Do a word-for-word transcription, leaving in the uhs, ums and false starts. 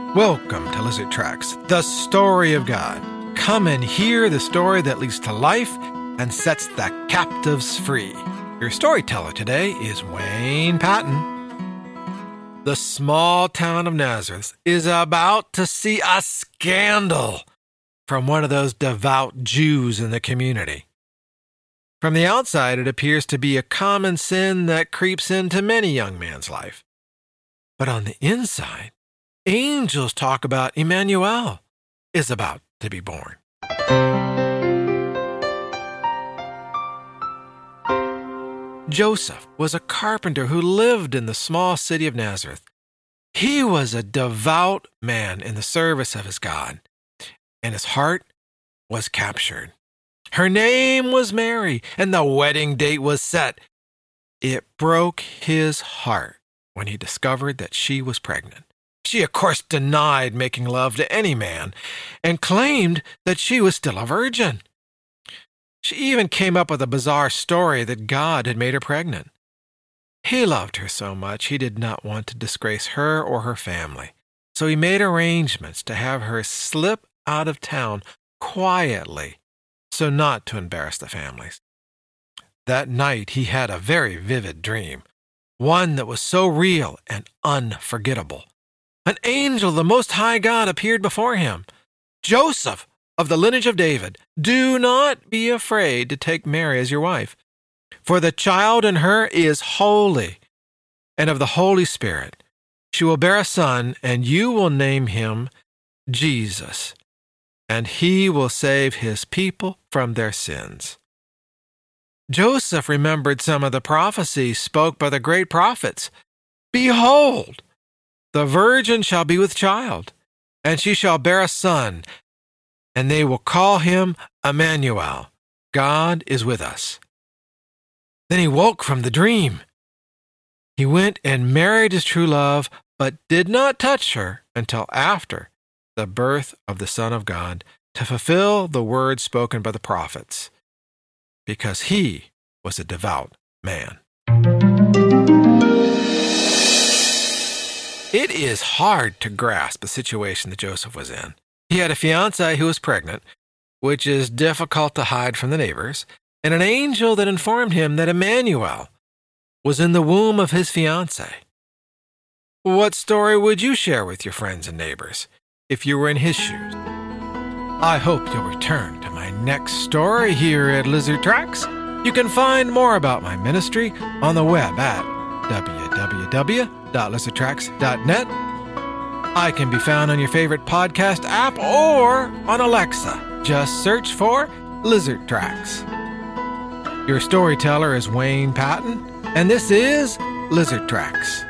Welcome to Lizard Tracks, the story of God. Come and hear the story that leads to life and sets the captives free. Your storyteller today is Wayne Patton. The small town of Nazareth is about to see a scandal from one of those devout Jews in the community. From the outside, it appears to be a common sin that creeps into many young man's life. But on the inside, angels talk about Emmanuel is about to be born. Joseph was a carpenter who lived in the small city of Nazareth. He was a devout man in the service of his God, and his heart was captured. Her name was Mary, and the wedding date was set. It broke his heart when he discovered that she was pregnant. She, of course, denied making love to any man and claimed that she was still a virgin. She even came up with a bizarre story that God had made her pregnant. He loved her so much he did not want to disgrace her or her family, so he made arrangements to have her slip out of town quietly so not to embarrass the families. That night he had a very vivid dream, one that was so real and unforgettable. An angel of the Most High God appeared before him. Joseph, of the lineage of David, do not be afraid to take Mary as your wife, for the child in her is holy, and of the Holy Spirit. She will bear a son, and you will name him Jesus, and he will save his people from their sins. Joseph remembered some of the prophecies spoke by the great prophets. Behold, the virgin shall be with child, and she shall bear a son, and they will call him Emmanuel. God is with us. Then he woke from the dream. He went and married his true love, but did not touch her until after the birth of the Son of God, to fulfill the words spoken by the prophets, because he was a devout man. It is hard to grasp the situation that Joseph was in. He had a fiancée who was pregnant, which is difficult to hide from the neighbors, and an angel that informed him that Emmanuel was in the womb of his fiancée. What story would you share with your friends and neighbors if you were in his shoes? I hope you'll return to my next story here at Lizard Tracks. You can find more about my ministry on the web at w w w dot lizard tracks dot net. I can be found on your favorite podcast app or on Alexa. Just search for Lizard Tracks. Your storyteller is Wayne Patton, and this is Lizard Tracks.